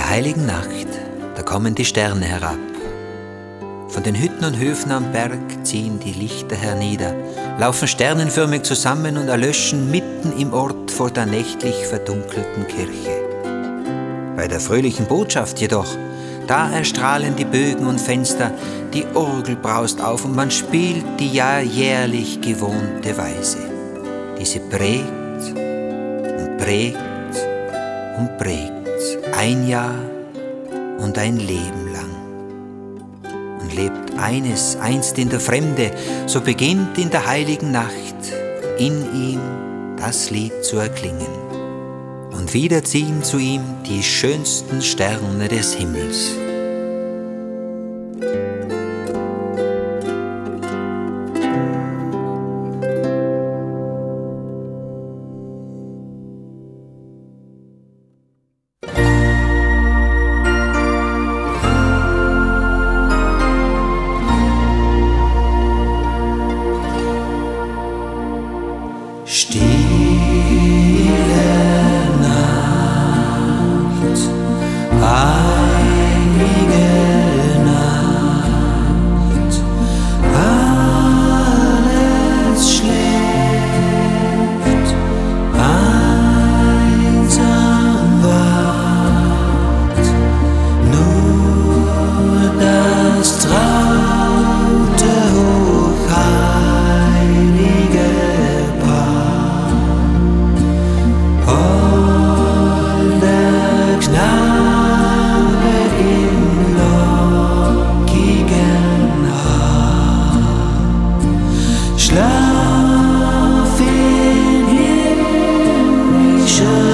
heiligen Nacht, da kommen die Sterne herab. Von den Hütten und Höfen am Berg ziehen die Lichter hernieder, laufen sternenförmig zusammen und erlöschen mitten im Ort vor der nächtlich verdunkelten Kirche. Bei der fröhlichen Botschaft jedoch, da erstrahlen die Bögen und Fenster, die Orgel braust auf und man spielt die ja jährlich gewohnte Weise, die sie prägt und prägt und prägt, ein Jahr und ein Leben lang. Und lebt eines einst in der Fremde, so beginnt in der heiligen Nacht in ihm das Lied zu erklingen. Und wieder ziehen zu ihm die schönsten Sterne des Himmels. Schlaf in himmlischer